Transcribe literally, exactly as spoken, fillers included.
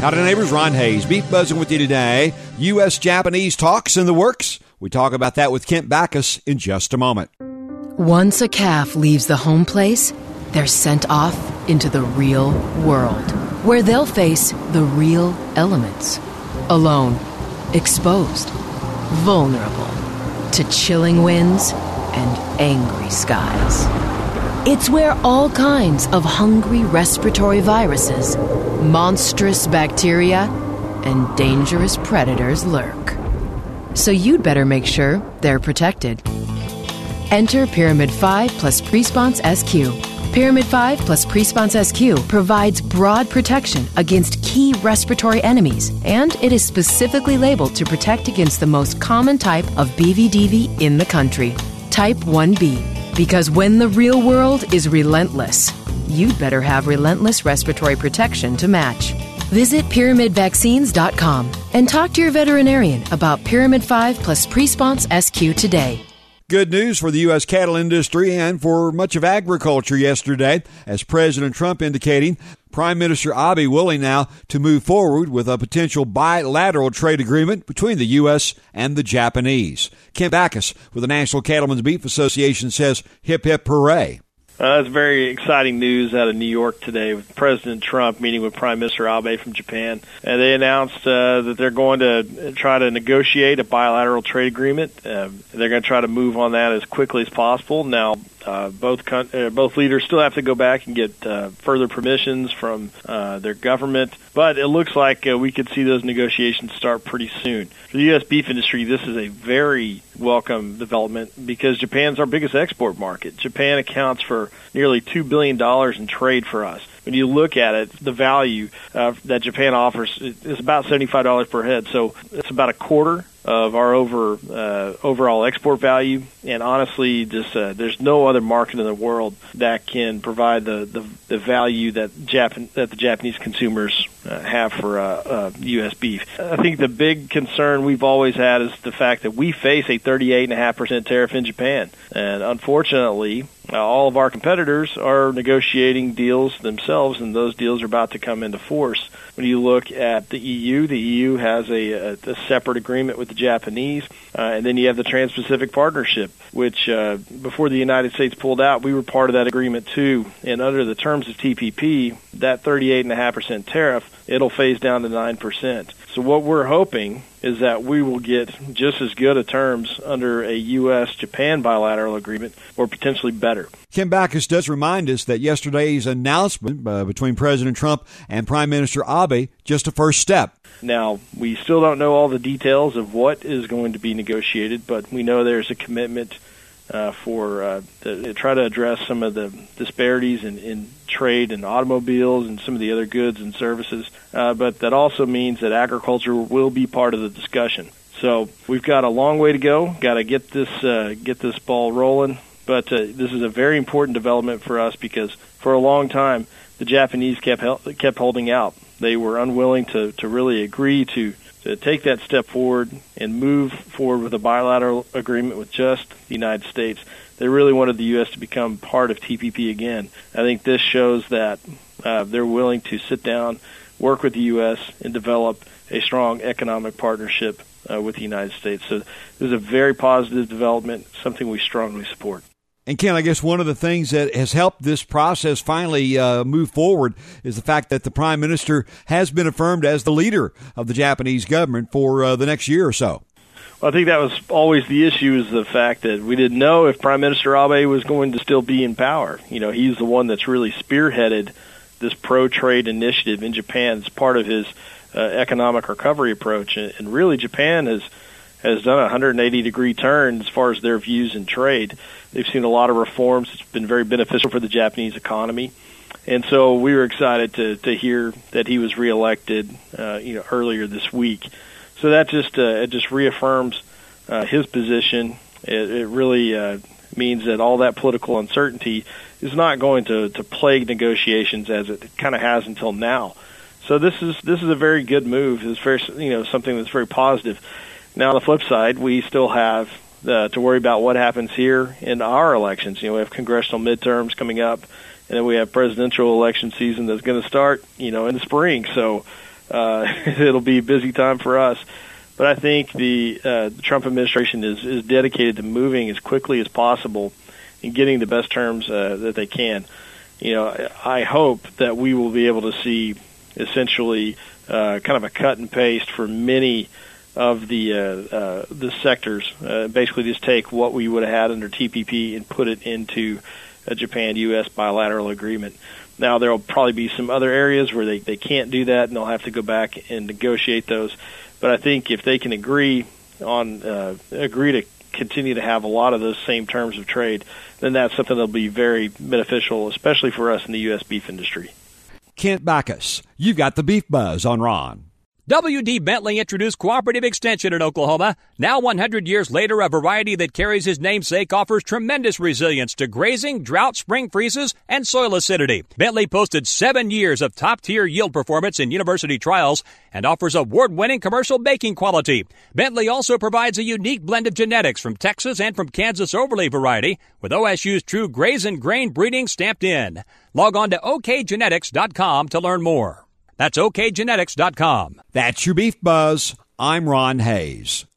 Howdy neighbors, Ron Hayes, Beef Buzzing with you today. U S Japanese talks in the works. We talk about that with Kent Backus in just a moment. Once a calf leaves the home place, they're sent off into the real world, where they'll face the real elements. Alone, exposed, vulnerable to chilling winds and angry skies. It's where all kinds of hungry respiratory viruses, monstrous bacteria, and dangerous predators lurk. So you'd better make sure they're protected. Enter Pyramid five plus Presponse S Q. Pyramid five plus Presponse S Q provides broad protection against key respiratory enemies, and it is specifically labeled to protect against the most common type of B V D V in the country, Type one B. Because when the real world is relentless, you'd better have relentless respiratory protection to match. Visit pyramid vaccines dot com and talk to your veterinarian about Pyramid five plus Presponse S Q today. Good news for the U S cattle industry and for much of agriculture yesterday, as President Trump indicating Prime Minister Abe willing now to move forward with a potential bilateral trade agreement between the U S and the Japanese. Kent Backus with the National Cattlemen's Beef Association says hip hip hooray. Uh, that's very exciting news out of New York today with President Trump meeting with Prime Minister Abe from Japan. And they announced uh, that they're going to try to negotiate a bilateral trade agreement. Uh, they're going to try to move on that as quickly as possible. Now, uh, both con- uh, both leaders still have to go back and get uh, further permissions from uh, their government. But it looks like uh, we could see those negotiations start pretty soon. For the U S beef industry, this is a very welcome development because Japan's our biggest export market. Japan accounts for nearly two billion dollars in trade for us. When you look at it, the value uh, that Japan offers is about seventy-five dollars per head. So it's about a quarter of our over uh, overall export value. And honestly, just uh, there's no other market in the world that can provide the, the, the value that Japan that the Japanese consumers uh, have for uh, uh, U S beef. I think the big concern we've always had is the fact that we face a thirty-eight point five percent tariff in Japan. And unfortunately, uh, all of our competitors are negotiating deals themselves, and those deals are about to come into force. When you look at the E U, the E U has a, a, a separate agreement with the Japanese, uh, and then you have the Trans-Pacific Partnership, which uh, before the United States pulled out, we were part of that agreement too. And under the terms of T P P, that thirty-eight point five percent tariff, it'll phase down to nine percent. So what we're hoping is that we will get just as good a terms under a U S Japan bilateral agreement or potentially better. Kent Backus does remind us that yesterday's announcement uh, between President Trump and Prime Minister Abe, just a first step. Now, we still don't know all the details of what is going to be negotiated, but we know there's a commitment uh, for uh, to, to try to address some of the disparities in, in trade and automobiles and some of the other goods and services. Uh, but that also means that agriculture will be part of the discussion. So we've got a long way to go. Got to get this uh, get this ball rolling. But uh, this is a very important development for us because for a long time the Japanese kept kept holding out. They were unwilling to, to really agree to, to take that step forward and move forward with a bilateral agreement with just the United States. They really wanted the U S to become part of T P P again. I think this shows that uh, they're willing to sit down, work with the U S, and develop a strong economic partnership uh, with the United States. So this is a very positive development, something we strongly support. And Ken, I guess one of the things that has helped this process finally uh, move forward is the fact that the Prime Minister has been affirmed as the leader of the Japanese government for uh, the next year or so. Well, I think that was always the issue, is the fact that we didn't know if Prime Minister Abe was going to still be in power. You know, he's the one that's really spearheaded this pro-trade initiative in Japan. It's part of his uh, economic recovery approach. And, and really, Japan has has done a one hundred eighty degree turn as far as their views in trade. They've seen a lot of reforms. It's been very beneficial for the Japanese economy. And so we were excited to, to hear that he was reelected uh, you know, earlier this week. So that just uh, it just reaffirms uh, his position. It, it really uh, means that all that political uncertainty is not going to, to plague negotiations as it kind of has until now. So this is this is a very good move. It's very you know something that's very positive. Now on the flip side, we still have uh, to worry about what happens here in our elections. You know, we have congressional midterms coming up, and then we have presidential election season that's going to start you know in the spring. So uh, it'll be a busy time for us. But I think the, uh, the Trump administration is, is dedicated to moving as quickly as possible and getting the best terms uh, that they can. You know, I hope that we will be able to see essentially uh, kind of a cut and paste for many of the uh, uh, the sectors. Uh, basically, just take what we would have had under T P P and put it into a Japan-U S bilateral agreement. Now, there will probably be some other areas where they, they can't do that, and they'll have to go back and negotiate those. But I think if they can agree on uh, agree to continue to have a lot of those same terms of trade, then that's something that'll be very beneficial, especially for us in the U S beef industry. Kent Backus, you've got the Beef Buzz on Ron. W D. Bentley introduced Cooperative Extension in Oklahoma. Now one hundred years later, a variety that carries his namesake offers tremendous resilience to grazing, drought, spring freezes, and soil acidity. Bentley posted seven years of top-tier yield performance in university trials and offers award-winning commercial baking quality. Bentley also provides a unique blend of genetics from Texas and from Kansas Overlay variety, with O S U's true graze and grain breeding stamped in. Log on to O K genetics dot com to learn more. That's O K genetics dot com. That's your Beef Buzz. I'm Ron Hayes.